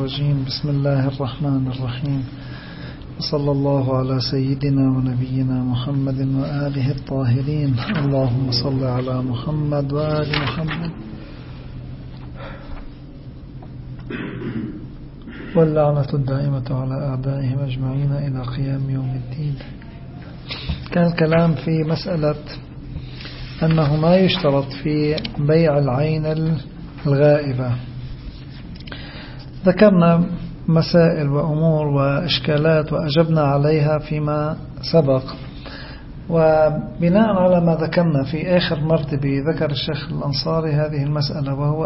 الرجيم. بسم الله الرحمن الرحيم، صلى الله على سيدنا ونبينا محمد وآله الطاهرين. اللهم صل على محمد وآل محمد، واللعنة الدائمة على أعدائهم أجمعين إلى قيام يوم الدين. كان الكلام في مسألة أنه ما يشترط في بيع العين الغائبة. ذكرنا مسائل وأمور وإشكالات وأجبنا عليها فيما سبق، وبناء على ما ذكرنا في آخر مرتبة ذكر الشيخ الأنصاري هذه المسألة، وهو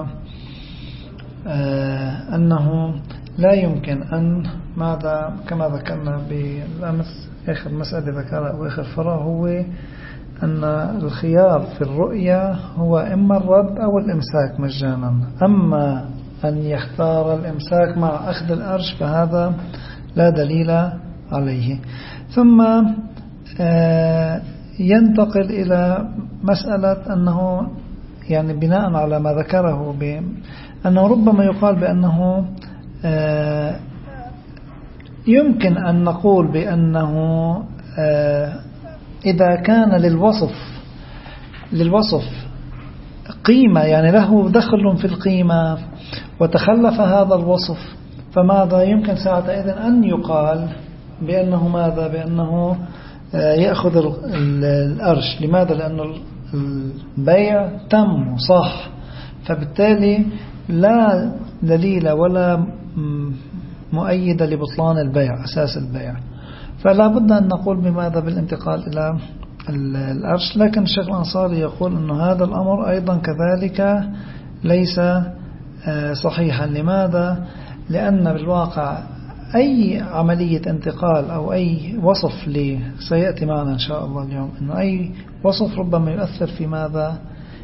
أنه لا يمكن أن ماذا كما ذكرنا بالأمس. آخر مسألة ذكرها أو آخر فرع هو أن الخيار في الرؤية هو إما الرد أو الإمساك مجانا، أما أن يختار الإمساك مع أخذ الأرش فهذا لا دليل عليه. ثم ينتقل إلى مسألة أنه يعني بناء على ما ذكره أنه ربما يقال بأنه يمكن أن نقول بأنه إذا كان للوصف قيمة، يعني له دخل في القيمة وتخلف هذا الوصف، فماذا يمكن ساعتها أن يقال بأنه ماذا بأنه يأخذ الأرش. لماذا؟ لأن البيع تم صح، فبالتالي لا دليل ولا مؤيد لبطلان البيع أساس البيع، فلا بد أن نقول بماذا بالانتقال إلى الأرش. لكن الشيخ الأنصاري يقول أن هذا الأمر أيضا كذلك ليس صحيحا. لماذا؟ لأن بالواقع أي عملية انتقال أو أي وصف سيأتي معنا إن شاء الله اليوم، أنه أي وصف ربما يؤثر في ماذا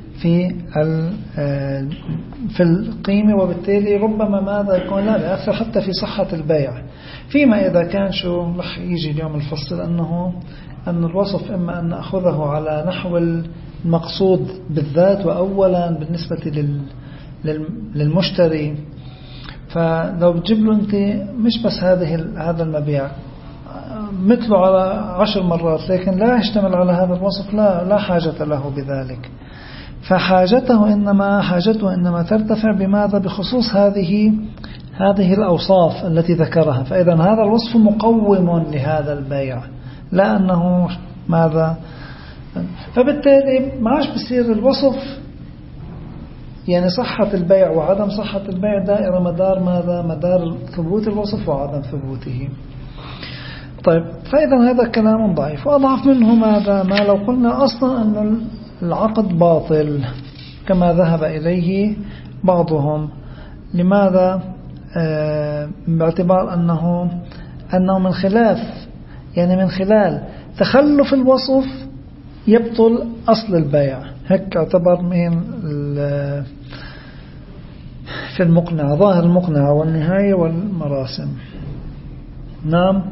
في القيمة، وبالتالي ربما ماذا يكون لا يؤثر حتى في صحة البيع. فيما إذا كان شو رح يجي اليوم الفصل أن الوصف إما أن نأخذه على نحو المقصود بالذات، وأولا بالنسبة للمشتري، فلو بتجيب له أنت مش بس هذا المبيع مثله على 10 مرات، لكن لا يشتمل على هذا الوصف، لا حاجة له بذلك. فحاجته إنما ترتفع بماذا؟ بخصوص هذه الأوصاف التي ذكرها. فإذا هذا الوصف مقوم لهذا البيع، لا أنه ماذا. فبالتالي ما عادش بصير الوصف يعني صحة البيع وعدم صحة البيع دائرة مدار ماذا؟ مدار ثبوت الوصف وعدم ثبوته. طيب، فإذا هذا كلام ضعيف، وأضعف منه ماذا؟ ما لو قلنا أصلا أن العقد باطل كما ذهب إليه بعضهم. لماذا؟ باعتبار أنه من خلال تخلف الوصف يبطل أصل البيع. هيك اعتبر من في المقنعة، ظاهر المقنعة والنهاية والمراسم. نعم.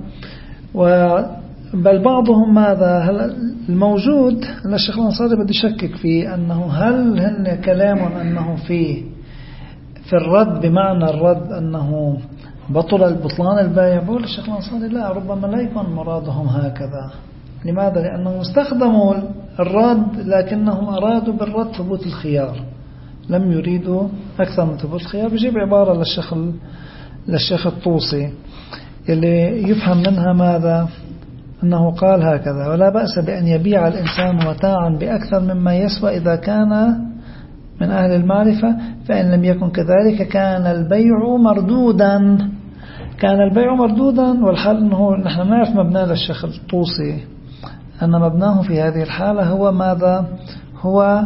بل بعضهم ماذا الموجود الشيخ الأنصاري بده يشكك في أنه هل هن كلام أنه في الرد بمعنى الرد أنه بطلان البيع. بقول الشيخ الأنصاري لا، ربما لا يكون مرادهم هكذا. لماذا؟ لأنهم استخدموا الرد لكنهم أرادوا بالرد ثبوت الخيار، لم يريدوا أكثر من ثبوت الخيار. بيجيب عبارة للشيخ الطوسي اللي يفهم منها ماذا؟ أنه قال هكذا: ولا بأس بأن يبيع الإنسان متاعا بأكثر مما يسوى إذا كان من أهل المعرفة، فإن لم يكن كذلك كان البيع مردودا. والحال أنه نحن نعرف مبنى للشيخ الطوسي أن مبناه في هذه الحالة هو ماذا؟ هو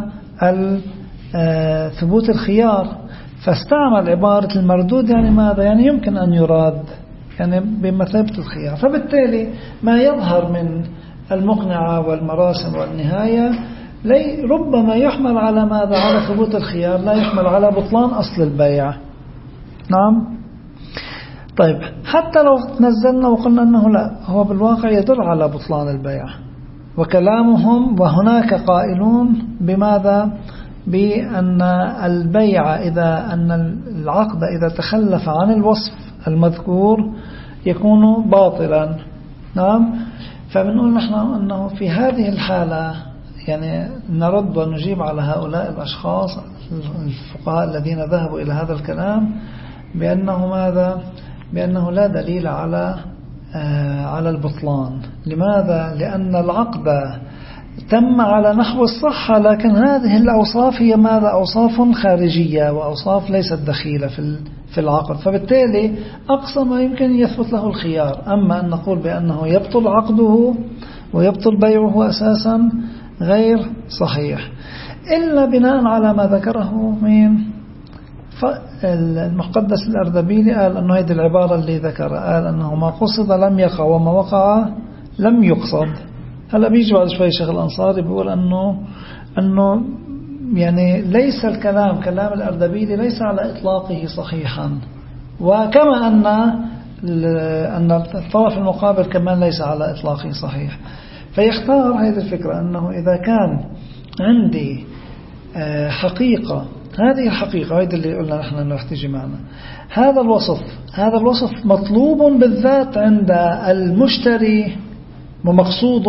ثبوت الخيار، فاستعمل عبارة المردود يعني ماذا؟ يعني يمكن أن يراد يعني بمثابة الخيار. فبالتالي ما يظهر من المقنعة والمراسم والنهاية ربما يحمل على ماذا؟ على ثبوت الخيار، لا يحمل على بطلان أصل البيع. نعم. طيب، حتى لو نزلنا وقلنا أنه لا، هو بالواقع يدل على بطلان البيع، وكلامهم وهناك قائلون بماذا؟ بأن البيع أن العقد إذا تخلف عن الوصف المذكور يكون باطلا. نعم. فبنقول نحن أنه في هذه الحالة يعني نرد ونجيب على هؤلاء الأشخاص الفقهاء الذين ذهبوا إلى هذا الكلام بأنه ماذا؟ بأنه لا دليل على البطلان. لماذا؟ لأن العقد تم على نحو الصحة، لكن هذه الأوصاف هي ماذا؟ أوصاف خارجية وأوصاف ليست دخيلة في العقد، فبالتالي أقصى ما يمكن يثبت له الخيار. أما أن نقول بأنه يبطل عقده ويبطل بيعه أساسا غير صحيح، إلا بناء على ما ذكره من المقدس الأردبيلي. قال أنه هذه العبارة اللي ذكرها، قال أنه ما قصد لم يقع وما وقع لم يقصد. هلا بيجي بعد شوي شيخ الأنصاري بيقول أنه يعني ليس كلام الأردبيلي ليس على إطلاقه صحيحا، وكما أن الطرف المقابل كمان ليس على إطلاقه صحيح. فيختار هذه الفكرة أنه إذا كان عندي حقيقة، هذه الحقيقة هذه اللي قلنا نحن أنه يحتاج معنا هذا الوصف مطلوب بالذات عند المشتري ومقصود،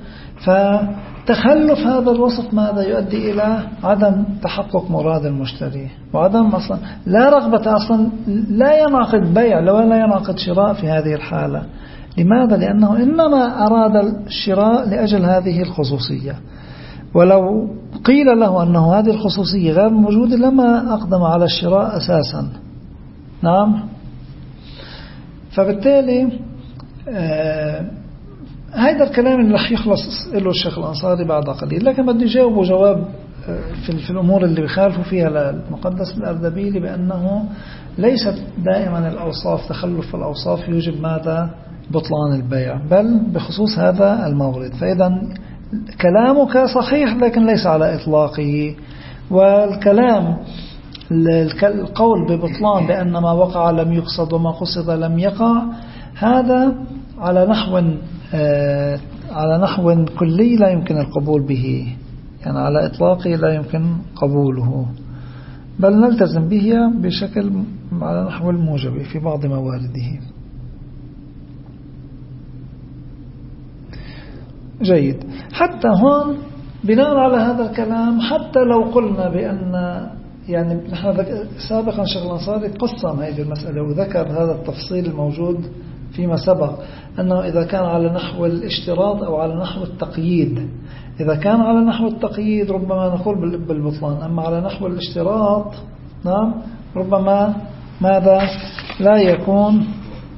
فتخلف هذا الوصف ماذا يؤدي إلى عدم تحقق مراد المشتري وعدم أصلا لا رغبة، أصلا لا ينعقد بيع ولا ينعقد شراء في هذه الحالة. لماذا؟ لأنه إنما أراد الشراء لأجل هذه الخصوصية، ولو قيل له أنه هذه الخصوصية غير موجودة لما أقدم على الشراء أساسا. نعم. فبالتالي هذا الكلام اللي رح يخلص له الشيخ الأنصاري بعد قليل، لكن بدي جاوبه جواب في الأمور اللي بيخالفوا فيها للمقدس الأردبيلي، بأنه ليست دائما الأوصاف تخلف الأوصاف يوجب ماذا؟ بطلان البيع، بل بخصوص هذا المورد. فإذا كلامك صحيح لكن ليس على إطلاقه، والكلام القول ببطلان بأن ما وقع لم يقصد وما قصد لم يقع، هذا على نحو كلي لا يمكن القبول به، يعني على إطلاقه لا يمكن قبوله، بل نلتزم به بشكل على نحو الموجب في بعض موارده. جيد. حتى هون بناء على هذا الكلام، حتى لو قلنا بأن يعني نحن سابقا شيخ الأنصاري قسم هذه المسألة وذكر هذا التفصيل الموجود فيما سبق، أنه إذا كان على نحو الاشتراط أو على نحو التقييد. إذا كان على نحو التقييد ربما نقول بالبطلان، أما على نحو الاشتراط نعم ربما ماذا لا يكون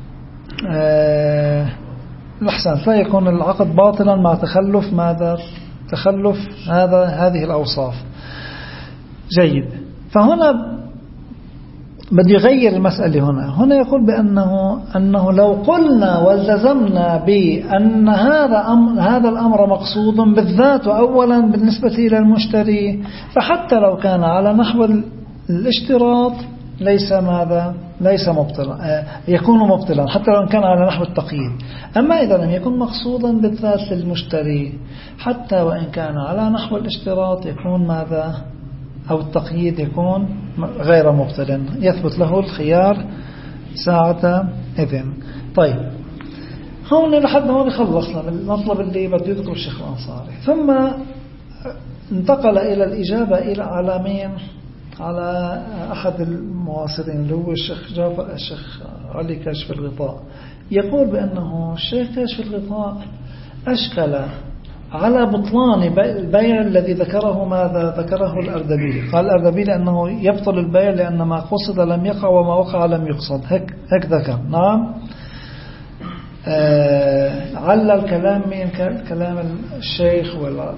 الأحسن لا يكون العقد باطلا مع تخلف ماذا؟ تخلف هذه الأوصاف. جيد. فهنا بدي يغير المسألة. هنا يقول أنه لو قلنا والتزمنا بأن هذا الأمر مقصود بالذات أولا بالنسبة إلى المشتري، فحتى لو كان على نحو الاشتراط ليس مبطلا، يكون مبطلا حتى لو كان على نحو التقييد. أما إذا لم يكن مقصودا بالذات للمشتري، حتى وإن كان على نحو الاشتراط يكون ماذا؟ أو التقييد يكون غير مبطل، يثبت له الخيار ساعة إذن. طيب هون لحد ما خلصنا من المطلب اللي بده يذكر الشيخ الأنصاري، ثم انتقل إلى الإجابة على مين؟ على أحد المعاصرين اللي هو الشيخ علي كاشف الغطاء. يقول بأنه الشيخ كاشف الغطاء أشكل على بطلان البيع الذي ذكره الأردبيلي. قال الأردبيلي أنه يبطل البيع لأن ما قصد لم يقع وما وقع لم يقصد، هيك ذكر. نعم. علل كلام من كلام الشيخ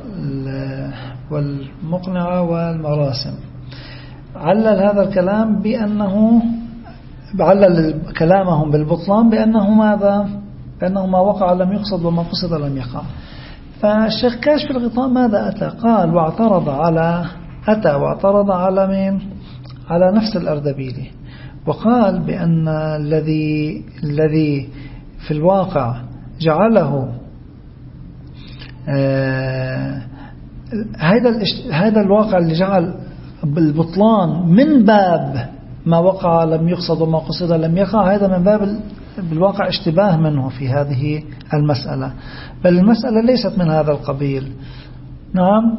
والمقنعة والمراسم، علل هذا الكلام بأنه علل كلامهم بالبطلان بأنه ماذا؟ بأنه ما وقع لم يقصد وما قصد لم يقع. فالشيخ كاشف الغطاء ماذا أتى؟ قال واعترض على مين؟ على نفس الأردبيلي، وقال بأن الذي في الواقع جعله هذا الواقع اللي جعل بالبطلان من باب ما وقع لم يقصد وما قصد لم يقع، هذا من باب بالواقع اشتباه منه في هذه المسألة، بل المسألة ليست من هذا القبيل. نعم.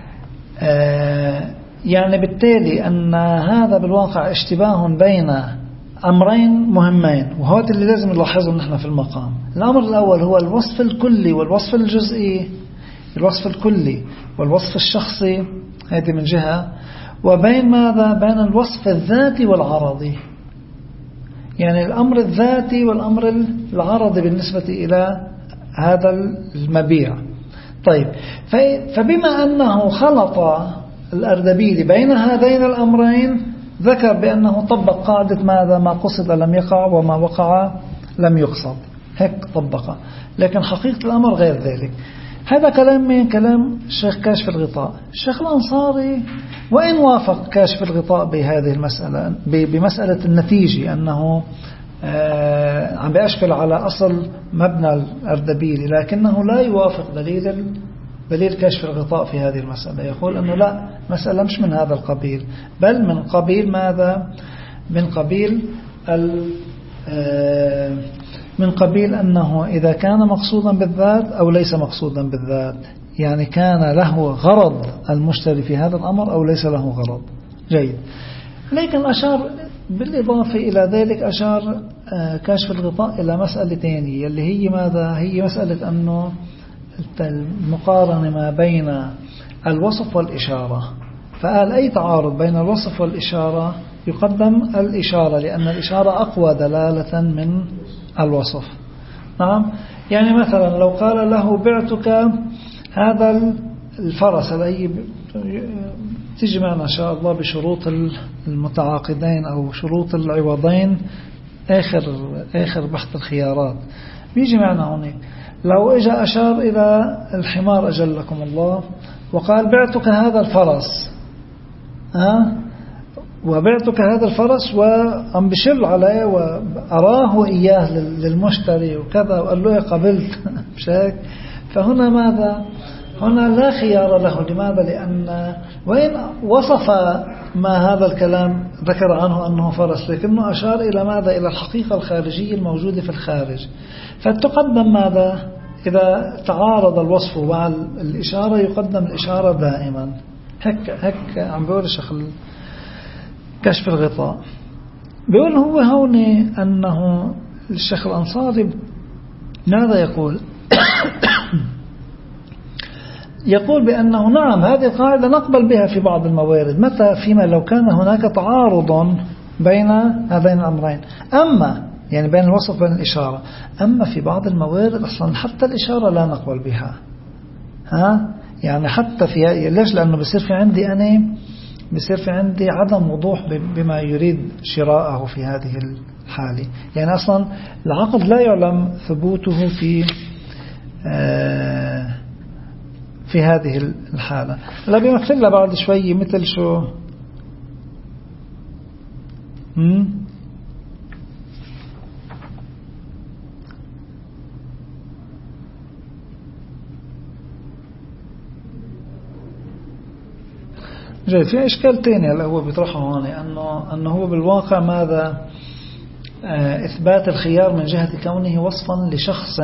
يعني بالتالي أن هذا بالواقع اشتباه بين أمرين مهمين، وهذا اللي لازم نلاحظه نحن في المقام. الأمر الأول هو الوصف الكلي والوصف الجزئي، الوصف الكلي والوصف الشخصي، هذه من جهة، وبين ماذا؟ بين الوصف الذاتي والعرضي، يعني الأمر الذاتي والأمر العرضي بالنسبة إلى هذا المبيع. طيب، فبما أنه خلط الأردبيلي بين هذين الأمرين ذكر بأنه طبق قاعدة ماذا؟ ما قصد لم يقع وما وقع لم يقصد، هيك طبقه. لكن حقيقة الأمر غير ذلك. هذا كلام من كلام الشيخ كاشف الغطاء. الشيخ الأنصاري وإن وافق كاشف الغطاء بهذه المسألة، بمسألة النتيجة أنه عم بيشكل على أصل مبنى الأردبيلي، لكنه لا يوافق دليل كشف الغطاء في هذه المسألة. يقول أنه لا، مسألة مش من هذا القبيل، بل من قبيل ماذا؟ من قبيل أنه إذا كان مقصودا بالذات أو ليس مقصودا بالذات، يعني كان له غرض المشتري في هذا الأمر أو ليس له غرض. جيد. لكن أشار بالإضافة إلى ذلك، أشار كشف الغطاء إلى مسألة ثانية اللي هي ماذا؟ هي مسألة أنه المقارنة ما بين الوصف والإشارة. فقال أي تعارض بين الوصف والإشارة يقدم الإشارة، لأن الإشارة أقوى دلالة من الوصف. نعم. يعني مثلا لو قال له بعتك هذا الفرس، تجي معنا إن شاء الله بشروط المتعاقدين أو شروط العوضين آخر بحث الخيارات، بيجي معنا هناك. لو اجى أشار إلى الحمار أجلكم الله وقال بعتك هذا الفرس، وبعتك هذا الفرس، وعم بشر عليه وأراه إياه للمشتري وكذا، وقال له قبلت مش هيك؟ فهنا ماذا؟ هنا لا خيار له. لماذا؟ لأن وين وصف ما هذا الكلام ذكر عنه أنه فرس، لكنه أشار إلى ماذا؟ إلى الحقيقة الخارجية الموجودة في الخارج. فتقدم ماذا؟ إذا تعارض الوصف مع الإشارة يقدم الإشارة دائما. هك عم بيقول الشيخ كشف الغطاء. بيقول هو هون أنه الشيخ الأنصاري ماذا يقول؟ يقول بأنه نعم، هذه القاعدة نقبل بها في بعض الموارد. متى؟ فيما لو كان هناك تعارض بين هذين الأمرين، أما يعني بين الوصف وبين الإشارة. أما في بعض الموارد أصلا حتى الإشارة لا نقبل بها. يعني حتى في ليش؟ لأنه بصير في عندي عدم وضوح بما يريد شراءه في هذه الحالة. يعني أصلا العقد لا يعلم ثبوته في هذه الحالة. لا بيمثل لها بعد شوي مثل شو جاي في إشكال تاني اللي هو بيطرحه هون، أنه هو بالواقع ماذا؟ إثبات الخيار من جهة كونه وصفا لشخص،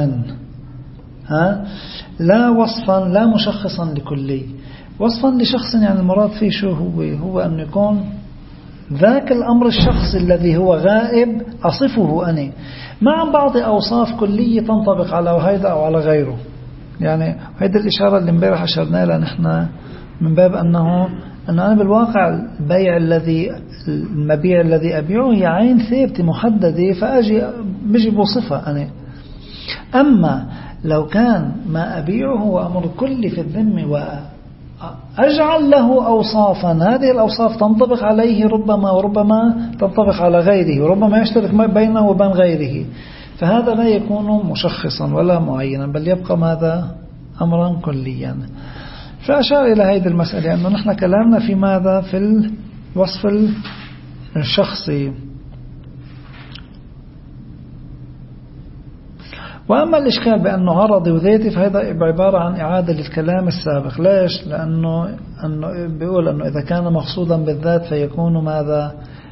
لا وصفا لا مشخصا لكلي. وصفا لشخص يعني المراد فيه شو هو أن يكون ذاك الأمر الشخصي الذي هو غائب أصفه أنا مع بعض أوصاف كلية تنطبق على هذا أو على غيره. يعني هذه الإشارة اللي امبارح أشرنا لها نحن من باب أنه أنا بالواقع المبيع الذي أبيعه هي عين ثابتة محددة، بيجي بوصفها أنا. أما لو كان ما أبيعه هو أمر كلي في الذمة وأجعل له أوصافا، هذه الأوصاف تنطبق عليه ربما وربما تنطبق على غيره، وربما يشترك بينه وبين غيره، فهذا لا يكون مشخصا ولا معينا، بل يبقى ماذا؟ أمرا كليا. فأشار إلى هذه المسألة أنه نحن كلامنا في ماذا؟ في الوصف الشخصي. وأما الإشكال بأنه عرضي وذاتي فهذا عبارة عن إعادة للكلام السابق. ليش؟ لأنه بيقول أنه إذا كان مقصودا بالذات فيكون ماذا؟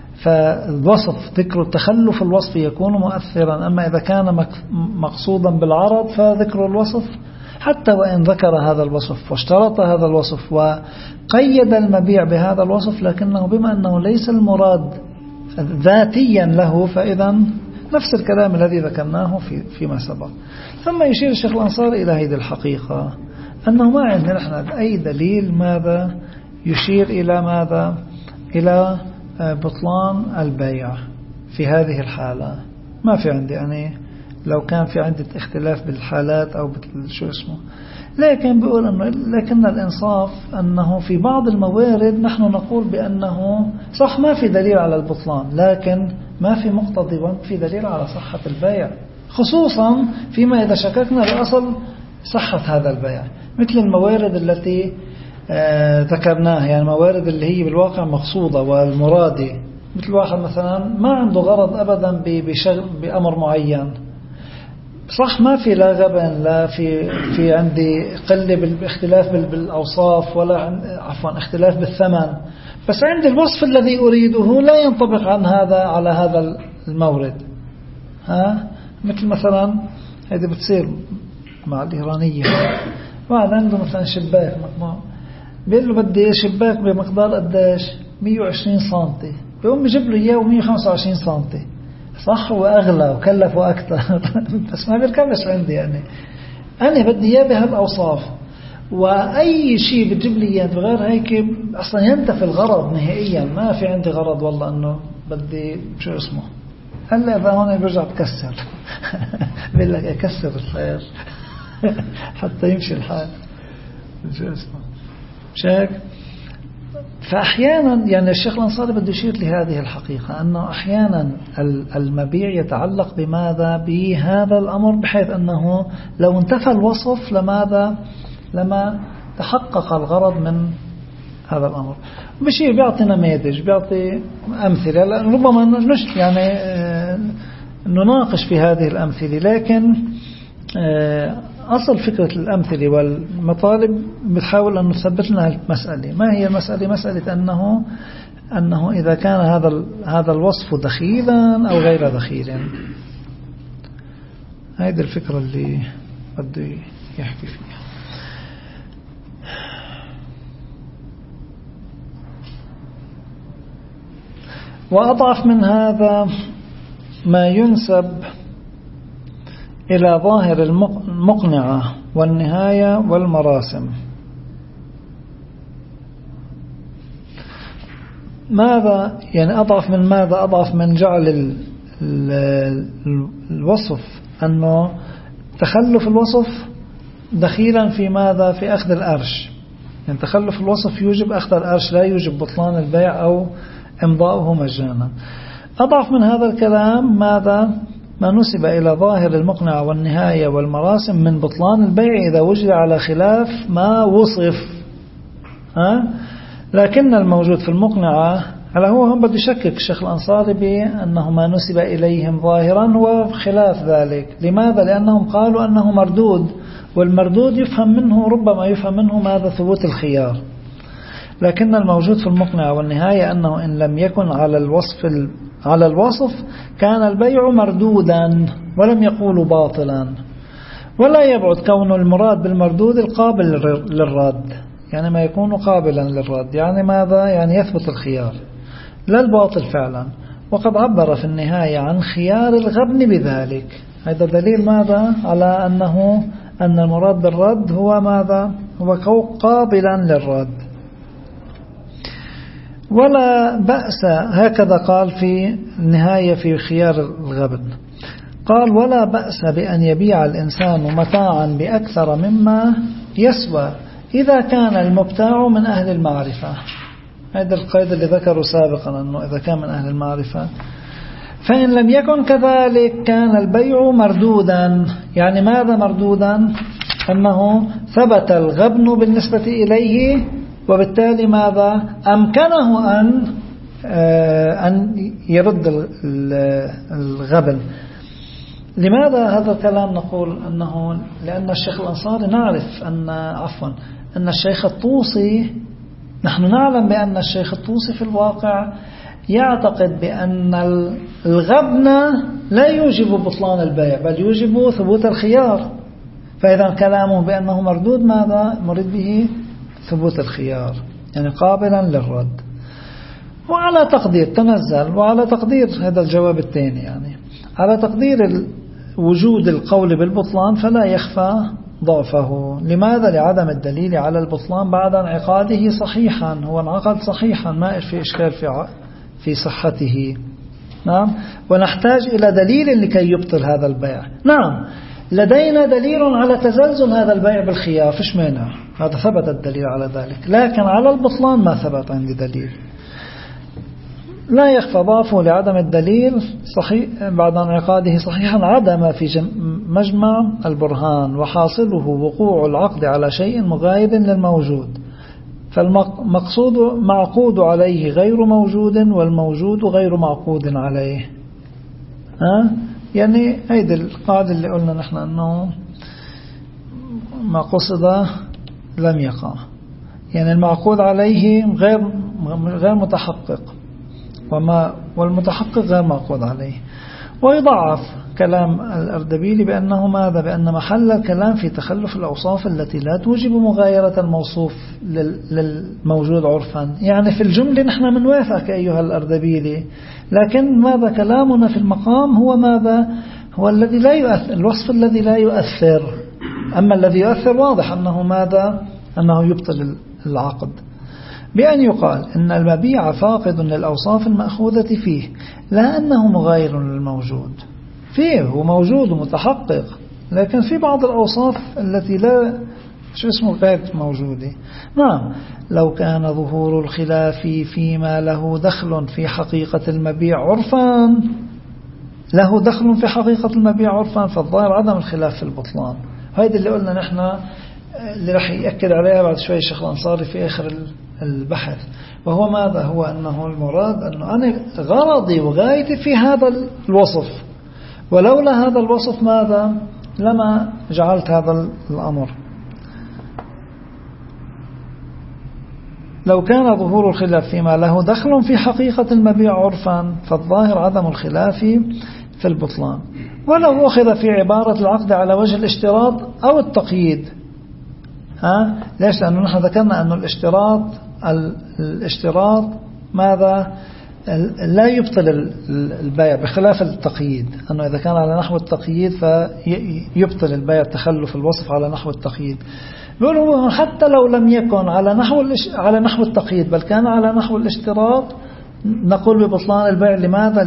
فالوصف ذكر التخلف الوصف يكون مؤثرا. أما إذا كان مقصودا بالعرض فذكر الوصف حتى وإن ذكر هذا الوصف واشترط هذا الوصف وقيد المبيع بهذا الوصف، لكنه بما أنه ليس المراد ذاتيا له فإذا نفس الكلام الذي ذكرناه فيما سبق. ثم يشير الشيخ الأنصاري إلى هذه الحقيقة أنه ما عندنا نحن أي دليل ماذا يشير إلى ماذا؟ إلى بطلان البيع في هذه الحالة. ما في عندي يعني لو كان في عندي اختلاف بالحالات أو شو اسمه، لكن بيقول أنه لكن الإنصاف أنه في بعض الموارد نحن نقول بأنه صح ما في دليل على البطلان، لكن ما في مقتضي في دليل على صحة البيع، خصوصا فيما إذا شككنا بأصل صحة هذا البيع، مثل الموارد التي ذكرناها، يعني موارد اللي هي بالواقع مقصودة والمرادة، مثل واحد مثلا ما عنده غرض أبدا بأمر معين، صح ما في لا غبن لا في عندي قلة باختلاف بالأوصاف ولا عفوا اختلاف بالثمن، بس عندي الوصف الذي أريده لا ينطبق عن هذا على هذا المورد. مثل مثلا هذه بتصير مع الإيرانية، واحد عنده مثلا شباك بيقول له بدي شباك بمقدار قديش 120 سنتي، بيقوم بيجيب له إياه 125 سنتي، صح وأغلى وكلفه أكثر بس ما بيركبش عندي، يعني أنا بدي إياه بهالأوصاف، وأي شيء بتجيب لي إياه بغير هيك أصلا ينتفي الغرض نهائيا، ما في عندي غرض والله أنه بدي شو اسمه. هلا إذا هون بيرجع بكسر بيقول لك أكسر الخير حتى يمشي الحال، شو اسمه مش هيك. فأحيانا يعني الشيخ الأنصاري بده يشير لهذه الحقيقة أنه أحيانا المبيع يتعلق بماذا؟ بهذا الأمر، بحيث أنه لو انتفى الوصف لما تحقق الغرض من هذا الأمر. بشير بيعطي نماذج، بيعطي أمثلة، ربما يعني نناقش في هذه الأمثلة، لكن أصل فكرة الأمثلة والمطالب بتحاول أن نثبت لنا المسألة. ما هي المسألة؟ مسألة أنه إذا كان هذا الوصف دخيلا أو غير دخيل. هذه الفكرة اللي بده يحكي فيها. وأضعف من هذا ما ينسب إلى ظاهر المقنعة والنهاية والمراسم. ماذا يعني أضعف من ماذا؟ أضعف من جعل الوصف أنه تخلف الوصف دخيلا في ماذا؟ في أخذ الأرش، يعني تخلف الوصف يوجب أخذ الأرش لا يوجب بطلان البيع أو إمضاؤه مجانا. أضعف من هذا الكلام ماذا؟ ما نسب إلى ظاهر المقنعة والنهاية والمراسم من بطلان البيع إذا وجد على خلاف ما وصف. لكن الموجود في المقنعة على هو هم بده يشكك الشيخ الأنصاري بأنه ما نسب إليهم ظاهرا هو خلاف ذلك. لماذا؟ لأنهم قالوا أنه مردود، والمردود يفهم منه ربما يفهم منه ماذا؟ ثبوت الخيار. لكن الموجود في المقنعة والنهاية أنه إن لم يكن على الوصف كان البيع مردودا ولم يقول باطلا، ولا يبعد كون المراد بالمردود القابل للرد، يعني ما يكون قابلا للرد، يعني ماذا؟ يعني يثبت الخيار لا الباطل فعلا. وقد عبر في النهاية عن خيار الغبن بذلك. هذا دليل ماذا؟ على أن المراد بالرد هو ماذا؟ هو قابلا للرد. ولا بأس، هكذا قال في النهاية في خيار الغبن، قال ولا بأس بأن يبيع الإنسان متاعا بأكثر مما يسوى إذا كان المبتاع من أهل المعرفة. هذا القيد اللي ذكره سابقا أنه إذا كان من أهل المعرفة. فإن لم يكن كذلك كان البيع مردودا. يعني ماذا مردودا؟ أنه ثبت الغبن بالنسبة إليه، وبالتالي ماذا؟ أمكنه أن يرد الغبن. لماذا هذا الكلام نقول أنه لأن الشيخ الأنصاري نعرف أن الشيخ الطوسي، نحن نعلم بأن الشيخ الطوسي في الواقع يعتقد بأن الغبن لا يوجب بطلان البيع بل يوجب ثبوت الخيار. فإذا كلامه بأنه مردود ماذا مريد به؟ ثبوت الخيار، يعني قابلا للرد. وعلى تقدير تنزل، وعلى تقدير هذا الجواب الثاني، يعني على تقدير وجود القول بالبطلان فلا يخفى ضعفه. لماذا؟ لعدم الدليل على البطلان بعد انعقاده صحيحا. هو انعقد صحيحا، ما في إشكال في صحته. نعم. ونحتاج إلى دليل لكي يبطل هذا البيع. نعم، لدينا دليل على تزلزل هذا البيع بالخيار، فيش مانع، هذا ثبت الدليل على ذلك، لكن على البطلان ما ثبت عندي دليل. لا يخفى ضعفه لعدم الدليل صحيح بعد انعقاده صحيحا عدم في مجمع البرهان، وحاصله وقوع العقد على شيء مغاير للموجود، فالمقصود معقود عليه غير موجود، والموجود غير معقود عليه. يعني هيدا القاعدة اللي قلنا نحن أنه ما قصد لم يقع، يعني المعقود عليه غير متحقق، والمتحقق غير معقود عليه. ويضعف كلام الأردبيلي بأنه ماذا؟ بأن محل الكلام في تخلف الأوصاف التي لا توجب مغايرة الموصوف للموجود عرفا. يعني في الجملة نحن منوافقك أيها الأردبيلي، لكن ماذا؟ كلامنا في المقام هو ماذا؟ هو الذي لا يؤثر، الوصف الذي لا يؤثر. أما الذي يؤثر واضح أنه ماذا؟ أنه يبطل العقد، بأن يقال إن المبيع فاقد للأوصاف المأخوذة فيه، لا أنه مغاير للموجود. فيه هو موجود ومتحقق، لكن في بعض الأوصاف التي لا غير موجودة. نعم، لو كان ظهور الخلاف فيما له دخل في حقيقة المبيع عرفا، له دخل في حقيقة المبيع عرفا، فالظاهر عدم الخلاف في البطلان. هذا اللي قلنا نحن، اللي رح يأكد عليها بعد شوي الشيخ الأنصاري في آخر البحث، وهو ماذا؟ هو أنه المراد أنه أنا غرضي وغايتي في هذا الوصف، ولولا هذا الوصف ماذا؟ لما جعلت هذا الأمر. لو كان ظهور الخلاف فيما له دخل في حقيقة المبيع عرفا، فالظاهر عدم الخلاف في البطلان. ولو أخذ في عبارة العقد على وجه الاشتراط أو التقييد. ليش؟ لأنه نحن ذكرنا أن الاشتراط ماذا؟ لا يبطل البيع، بخلاف التقييد، أنه إذا كان على نحو التقييد فيبطل البيع تخلف الوصف على نحو التقييد. بيقولوا حتى لو لم يكن على نحو التقييد بل كان على نحو الاشتراط، نقول ببطلان البيع. لماذا؟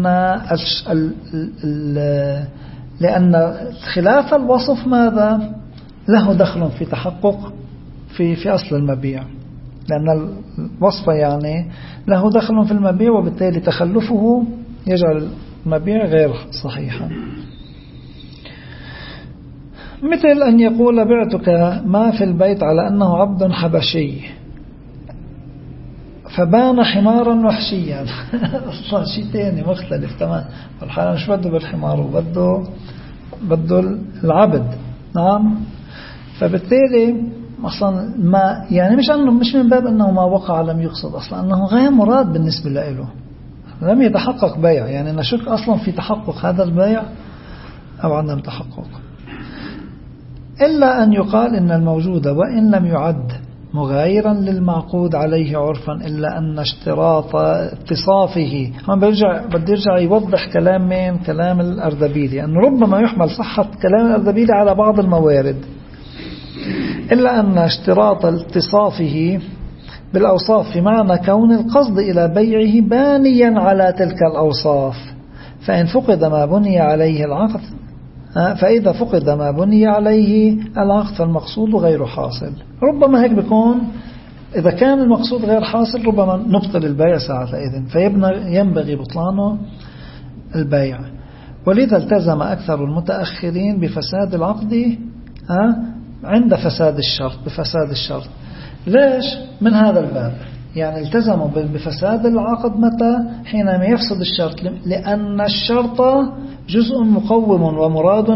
لأن خلاف الوصف ماذا؟ له دخل في تحقق في أصل المبيع، لأن الوصف يعني له دخل في المبيع، وبالتالي تخلفه يجعل المبيع غير صحيحا. مثل أن يقول بعتك ما في البيت على أنه عبد حبشي فبان حمارا وحشيا. أصلا شيء تاني مختلف تمام، والحالة مش بده بالحمار، وبده العبد. نعم. فبالتالي أصلا ما يعني مش من باب أنه ما وقع لم يقصد، أصلا أنه غير مراد بالنسبة له، لم يتحقق بيع. يعني نشك أصلا في تحقق هذا البيع أو عدم تحقق. إلا أن يقال إن الموجود وإن لم يعد مغايرا للمعقود عليه عرفا، إلا أن اشتراط اتصافه. بدي يرجع يوضح كلام الأردبيلي، أنه ربما يحمل صحة كلام الأردبيلي على بعض الموارد. إلا أن اشتراط اتصافه بالأوصاف في معنى كون القصد إلى بيعه بانيا على تلك الأوصاف، فإن فقد ما بني عليه العقد فإذا فقد ما بني عليه العقد فالمقصود غير حاصل. ربما هيك بيكون، إذا كان المقصود غير حاصل ربما نبطل البيع ساعتئذ، فينبغي بطلانه البيع. ولذا التزم أكثر المتأخرين بفساد العقد عند بفساد الشرط. ليش؟ من هذا الباب، يعني التزموا بفساد العقد متى؟ حينما يفسد الشرط، لأن الشرط جزء مقوم ومراد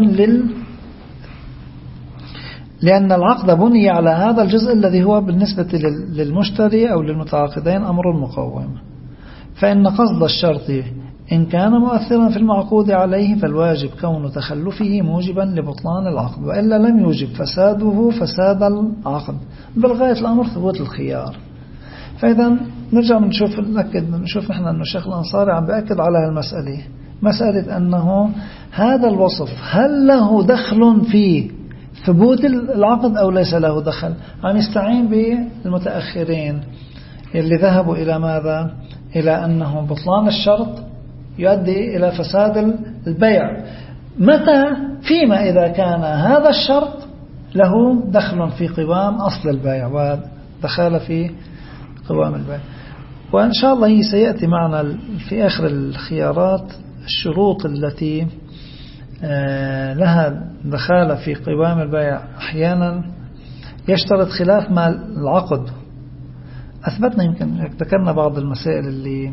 لأن العقد بني على هذا الجزء الذي هو بالنسبة للمشتري أو للمتعاقدين أمر مقوم. فإن قصد الشرط إن كان مؤثرا في المعقود عليه فالواجب كون تخلفه موجبا لبطلان العقد، وإلا لم يوجب فساده فساد العقد، بالغاية الأمر ثبوت الخيار. فإذا نرجع نشوف نحن أن الشيخ الأنصاري عم بأكد على المسألة، مسألة أنه هذا الوصف هل له دخل في ثبوت العقد أو ليس له دخل. عم يستعين بالمتأخرين اللي ذهبوا إلى ماذا؟ إلى أنه بطلان الشرط يؤدي إلى فساد البيع. متى؟ فيما إذا كان هذا الشرط له دخل في قوام أصل البيع ودخل في قوام البيع. وإن شاء الله سيأتي معنا في آخر الخيارات الشروط التي لها دخالة في قوام البيع. أحيانا يشترط خلاف مع العقد. أثبتنا يمكن ذكرنا بعض المسائل اللي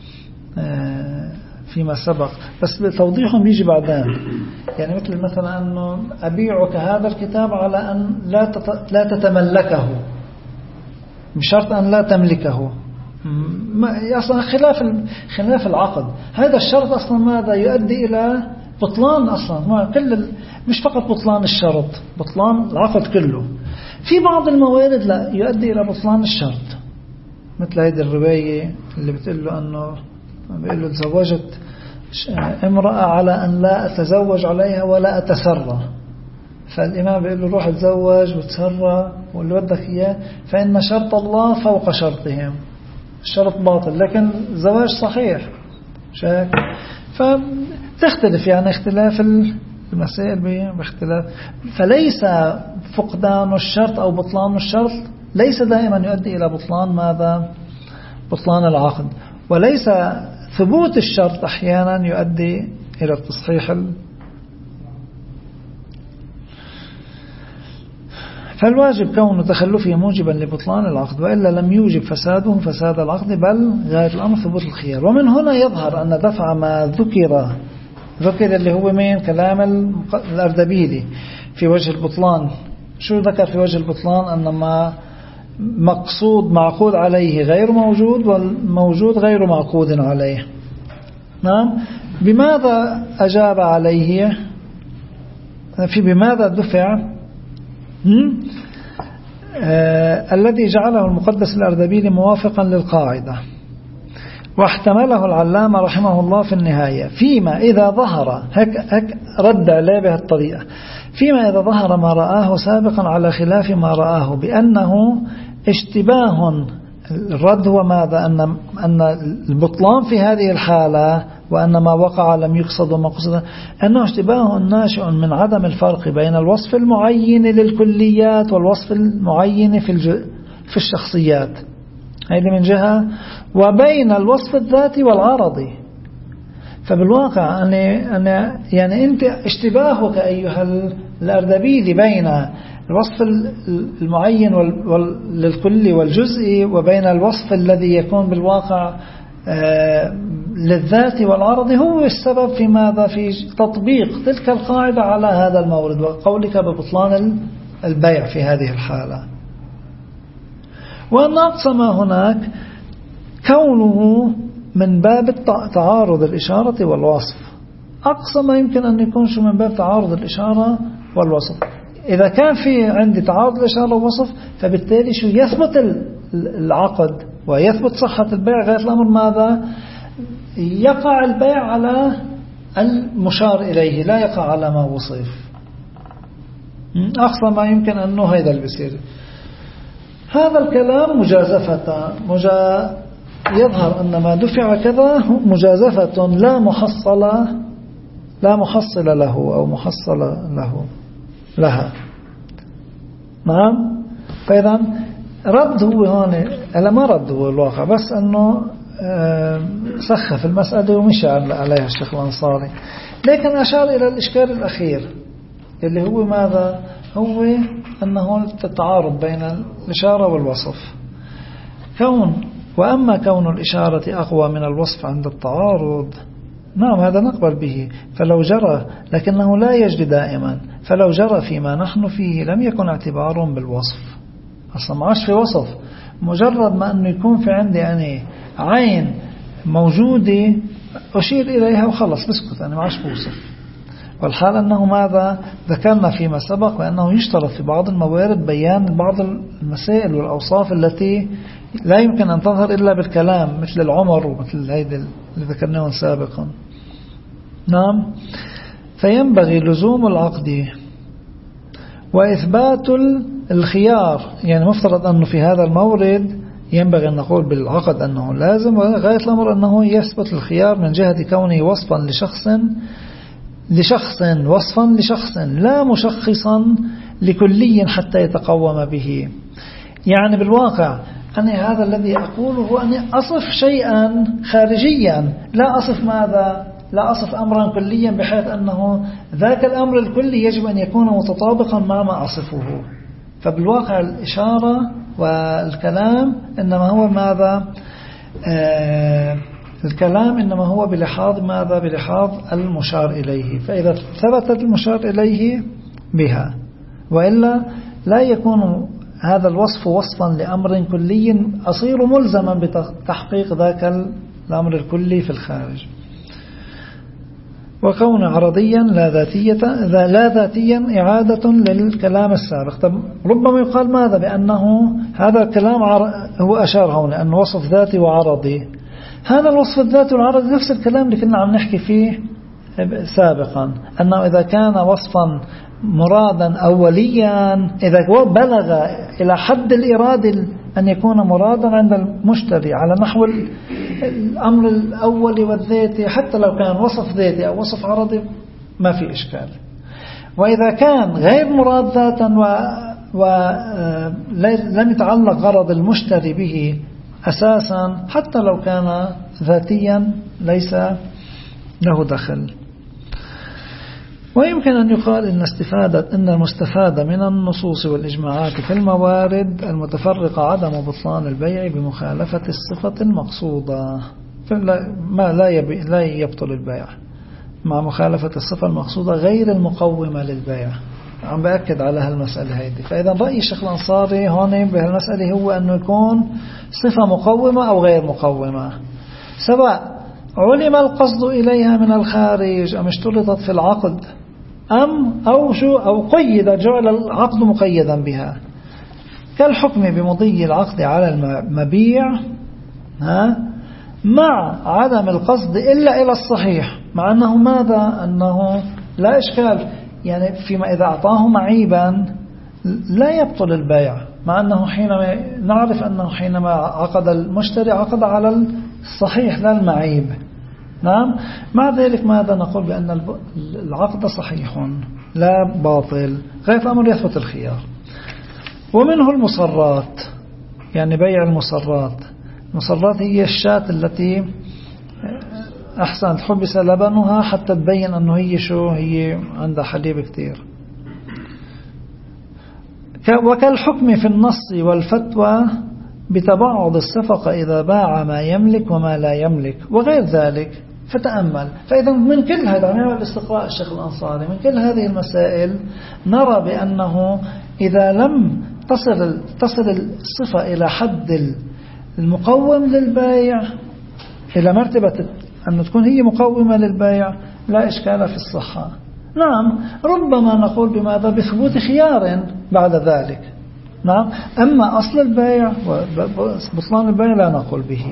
فيما سبق، بس توضيحهم بيجي بعدين. يعني مثلا أنه أبيعك هذا الكتاب على أن لا تتملكه بشرط أن لا تملكه. أصلا خلاف العقد. هذا الشرط أصلا ماذا يؤدي إلى بطلان أصلا مش فقط بطلان الشرط، بطلان العقد كله. في بعض الموارد لا يؤدي إلى بطلان الشرط، مثل هذه الرواية اللي بتقول له أنه بيقول له تزوجت امرأة على أن لا أتزوج عليها ولا أتسرى، فالإمام بيقول له روح اتزوج وتسرى واللي بدك إياه، فإن شرط الله فوق شرطهم. الشرط باطل لكن الزواج صحيح. شاك فتختلف يعني اختلاف المسائل باختلاف. فليس فقدان الشرط أو بطلان الشرط ليس دائما يؤدي إلى بطلان ماذا؟ بطلان العقد. وليس ثبوت الشرط أحيانا يؤدي إلى التصحيح. فالواجب كون تخلفه موجبا لبطلان العقد، وإلا لم يوجب فساده فساد العقد، بل غاية الأمر ثبوت الخيار. ومن هنا يظهر أن دفع ما ذكر اللي هو من كلام الأردبيلي في وجه البطلان. شو ذكر في وجه البطلان؟ أن ما مقصود معقود عليه غير موجود، والموجود غير معقود عليه. نعم. بماذا أجاب عليه؟ بماذا دفع؟ الذي جعله المقدس الأردبيلي موافقا للقاعدة، واحتمله العلامة رحمه الله في النهاية، فيما إذا ظهر هك رد عليه بهالطريقة، فيما إذا ظهر ما رآه سابقا على خلاف ما رآه بأنه اشتباه. الرد هو ماذا؟ أن البطلان في هذه الحالة وأن ما وقع لم يقصد وما قصد، أنه اشتباه ناشئ من عدم الفرق بين الوصف المعين للكليات والوصف المعين في الشخصيات، هذه من جهة، وبين الوصف الذاتي والعرضي. فبالواقع يعني أنت اشتباهك أيها الأردبيلي بين الوصف المعين للكلي والجزئي وبين الوصف الذي يكون بالواقع للذات والعرض هو السبب في ماذا؟ في تطبيق تلك القاعدة على هذا المورد، وقولك ببطلان البيع في هذه الحالة. وأن أقصى ما هناك كونه من باب تعارض الإشارة والوصف، أقصى ما يمكن أن يكون شو من باب تعارض الإشارة والوصف. إذا كان في عندي تعارض الإشارة والوصف فبالتالي شو يثبت العقد ويثبت صحة البيع. غاية الأمر ماذا؟ يقع البيع على المشار إليه، لا يقع على ما وصف. أقصى ما يمكن أنه هذا اللي بيصير. هذا الكلام مجازفة يظهر أن ما دفع كذا مجازفة لا محصل له أو محصل لها. نعم. فإذا رد هو هون، ألا ما رد هو الواقع، بس أنه سخف المسألة ومشى عليها الشيخ الأنصاري. لكن أشار إلى الإشكال الأخير اللي هو ماذا؟ هو أنه التعارض بين الإشارة والوصف. وأما كون الإشارة أقوى من الوصف عند التعارض نعم هذا نقبل به. فلو جرى، لكنه لا يجري دائما، فلو جرى فيما نحن فيه لم يكن اعتبار بالوصف، أصلا ما عادش في وصف. مجرد ما أنه يكون في عندي يعني عين موجودة أشير إليها وخلص بسكت، أنا ما عادش بوصف. والحال أنه ماذا ذكرنا فيما سبق، وأنه يشترط في بعض الموارد بيان بعض المسائل والأوصاف التي لا يمكن أن تظهر إلا بالكلام، مثل العمر ومثل هيدا اللي ذكرناه سابقا. نعم. فينبغي لزوم العقد وإثبات الخيار، يعني مفترض أنه في هذا المورد ينبغي أن نقول بالعقد أنه لازم، وغاية الأمر أنه يثبت الخيار من جهة كونه وصفا وصفا لشخص لا مشخصا لكلي حتى يتقوم به. يعني بالواقع أنا هذا الذي أقوله هو أني أصف شيئا خارجيا، لا أصف ماذا؟ لا أصف أمرا كليا بحيث أنه ذاك الأمر الكلي يجب أن يكون متطابقا مع ما أصفه. فبالواقع الإشارة والكلام إنما هو ماذا؟ الكلام إنما هو بلحاظ ماذا؟ بلحاظ المشار إليه. فإذا ثبتت المشار إليه بها، وإلا لا يكون هذا الوصف وصفا لأمر كلي أصير ملزما بتحقيق ذاك الأمر الكلي في الخارج. وكون عرضيا لا ذاتيا إعادة للكلام السابق. طب ربما يقال ماذا؟ بأنه هذا الكلام هو أشار هنا أنه وصف ذاتي وعرضي. هذا الوصف الذاتي والعرضي نفس الكلام اللي كنا عم نحكي فيه سابقا، أنه إذا كان وصفا مرادا أوليا، إذا بلغ إلى حد الإرادة أن يكون مرادا عند المشتري على نحو الأمر الأولي والذاتي، حتى لو كان وصف ذاتي أو وصف عرضي ما في إشكال. وإذا كان غير مراد ذاتا ولم يتعلق غرض المشتري به أساسا، حتى لو كان ذاتيا ليس له دخل. ويمكن أن يقال إن المستفاد من النصوص والإجماعات في الموارد المتفرقة عدم بطلان البيع بمخالفة الصفة المقصودة. لا يبطل البيع مع مخالفة الصفة المقصودة غير المقومة للبيع. عم بأكد على هالمسألة هيدي. فإذا رأي الشيخ الأنصاري هون بهالمسألة هو أنه يكون صفة مقومة أو غير مقومة، سواء علم القصد إليها من الخارج أم اشترطت في العقد أو قيد، جعل العقد مقيدا بها، كالحكم بمضي العقد على المبيع مع عدم القصد إلا إلى الصحيح، مع أنه ماذا؟ أنه لا إشكال، يعني فيما إذا أعطاه معيبا لا يبطل البيع، مع أنه حينما نعرف أنه حينما عقد المشتري عقد على الصحيح لا المعيب. نعم. مع ذلك ماذا نقول؟ بأن العقد صحيح لا باطل، غير الأمر يثبت الخيار. ومنه المصرات، يعني بيع المصرات. المصرات هي الشاة التي أحسن حبس لبنها حتى تبين أنه هي عندها حليب كتير. وكالحكم في النص والفتوى بتباعد الصفقة إذا باع ما يملك وما لا يملك وغير ذلك. فتأمل. فإذا من كل هذا الاستقراء الشيخ الأنصاري من كل هذه المسائل نرى بأنه إذا لم تصل الصفة إلى حد المقوم للبيع، إلى مرتبة أن تكون هي مقومة للبيع، لا إشكال في الصحة. نعم. ربما نقول بماذا؟ بثبوت خيار بعد ذلك. نعم. أما أصل البيع وبطلان البيع لا نقول به.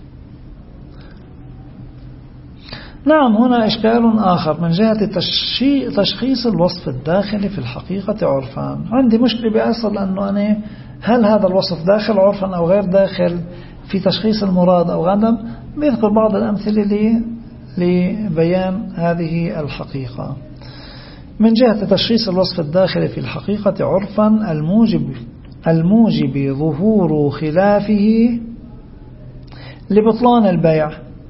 نعم. هنا إشكال آخر من جهة تشخيص الوصف الداخلي في الحقيقة عرفا. عندي مشكلة بأصل أنه هل هذا الوصف داخل عرفا أو غير داخل في تشخيص المراد أو غنم. بيذكر بعض الأمثلة لبيان هذه الحقيقة. من جهة تشخيص الوصف الداخلي في الحقيقة عرفا الموجب ظهور خلافه لبطلان البيع،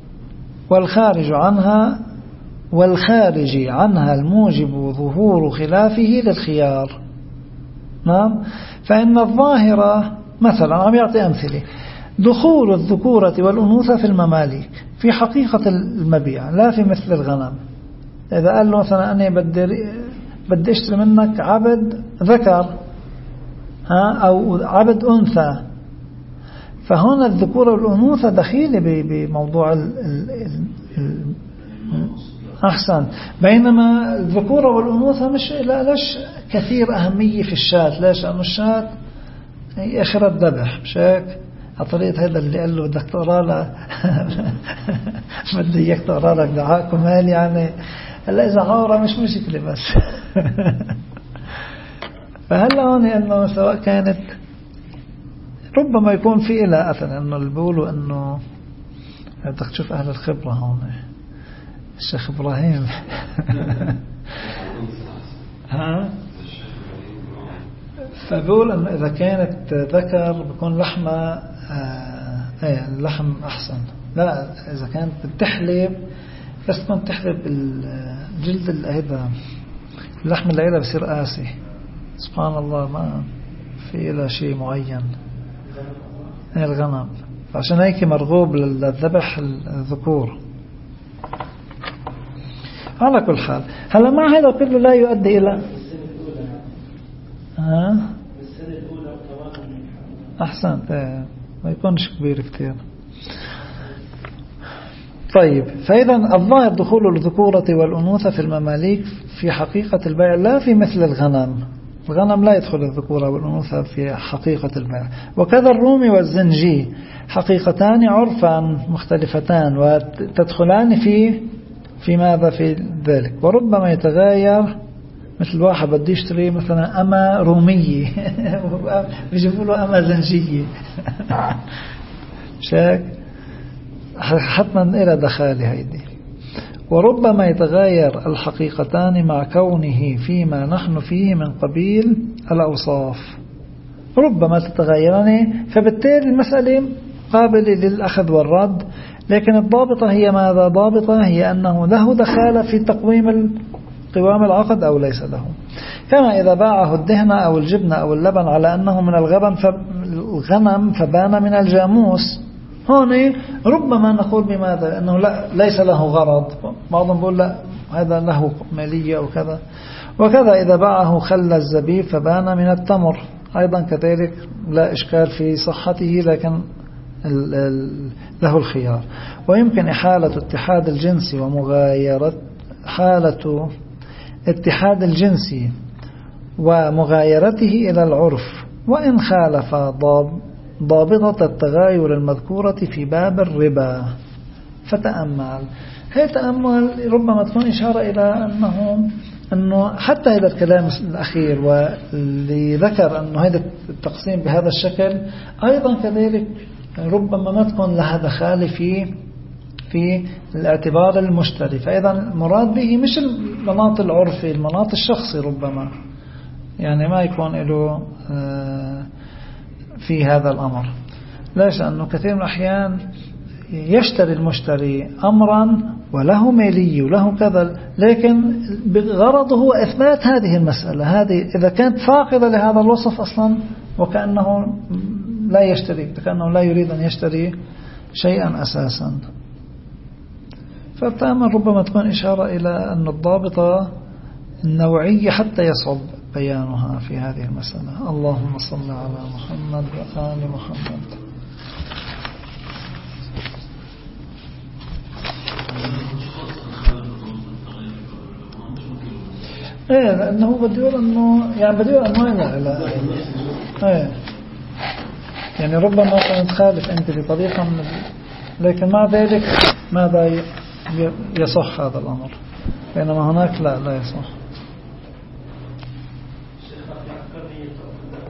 والخارج عنها الموجب ظهور خلافه للخيار. نعم. فإن الظاهرة مثلا عم يعطي أمثلة، دخول الذكورة والأنوثة في المماليك في حقيقة المبيع لا في مثل الغنم. إذا قال له مثلا أنا بدي اشتري منك عبد ذكر أو عبد أنثى، فهنا الذكورة والأنوثة دخيلة بموضوع أحسن. بينما الذكورة والأنوثة مش ليش كثير أهمية في الشاة. ليش؟ لأنه الشاة آخر الذبح، مش هيك؟ على طريقة هذا اللي قال له بدك تقرأ له بدي إياك تقرأ لك دعاء كمال، يعني هلا إذا عورة مش مشكلة بس فهلا هون إنه سواء كانت ربما يكون في إلى أثر إنه اللي بيقولوا إنه بدك تشوف أهل الخبرة هون الشيخ إبراهيم فبقول إنه إذا كانت ذكر بيكون لحمة اللحم أحسن. لا إذا كانت بتحلب بس تكون تحلب الجلد هذا اللحم اللي إلها بصير قاسي، سبحان الله ما في إلى شيء معين الغنم، عشان هيك مرغوب للذبح الذكور. على كل حال هلا مع هذا كله لا يؤدي إلى أحسن ما يكونش كبير كتير. طيب فإذا الظاهر دخول الذكورة والأنوثة في المماليك في حقيقة البيع لا في مثل الغنم. الغنم لا يدخل الذكورة والأنوثة في حقيقة البيع. وكذا الرومي والزنجي حقيقتان عرفا مختلفتان وتدخلان في ماذا في ذلك. وربما يتغير، مثل واحد بده يشتري مثلا أما رومية بيجيبوا له أما زنجية شاك حتما إلى دخالها هيدي. وربما يتغير الحقيقتان مع كونه فيما نحن فيه من قبيل الأوصاف، ربما تتغيران، فبالتالي المسألة قابلة للأخذ والرد. لكن الضابطة هي ماذا؟ ضابطة هي أنه له دخالة في تقويم قوام العقد أو ليس له. كما إذا باعه الدهن أو الجبن أو اللبن على أنه من الغنم فبان من الجاموس، هون ربما نقول بماذا؟ أنه ليس له غرض. بعضهم بيقول لا هذا له مالية أو كذا. وكذا إذا باعه خل الزبيب فبان من التمر، أيضا كذلك لا إشكال في صحته، لكن له الخيار. ويمكن إحالة اتحاد الجنس ومغايرة حالة اتحاد الجنس ومغايرته إلى العرف، وإن خالف ضابطة التغاير المذكورة في باب الربا. فتأمل، هي تأمل ربما تكون إشارة إلى أنه حتى هذا الكلام الأخير واللي ذكر أنه هذا التقسيم بهذا الشكل أيضا كذلك ربما ما تكون لها دخال في الاعتبار المشتري. فإذا المراد به مش المناط العرفي، المناط الشخصي ربما، يعني ما يكون له في هذا الأمر. ليش؟ أنه كثير من الأحيان يشتري المشتري أمرا وله مالي وله كذا، لكن بغرضه هو إثبات هذه المسألة. هذه إذا كانت فاقدة لهذا الوصف أصلا وكأنه لا يشتري، كأنه لا يريد أن يشتري شيئا أساسا. فالتأمل ربما تكون إشارة إلى أن الضابطة النوعية حتى يصعب بيانها في هذه المسألة. اللهم صل على محمد وآل محمد. ايه لانه بده يقول انه يعني بده يقول انه لا يعني ربما تخالف انت بطريقه لكن مع ذلك ماذا يصح هذا الامر، بينما هناك لا يصح.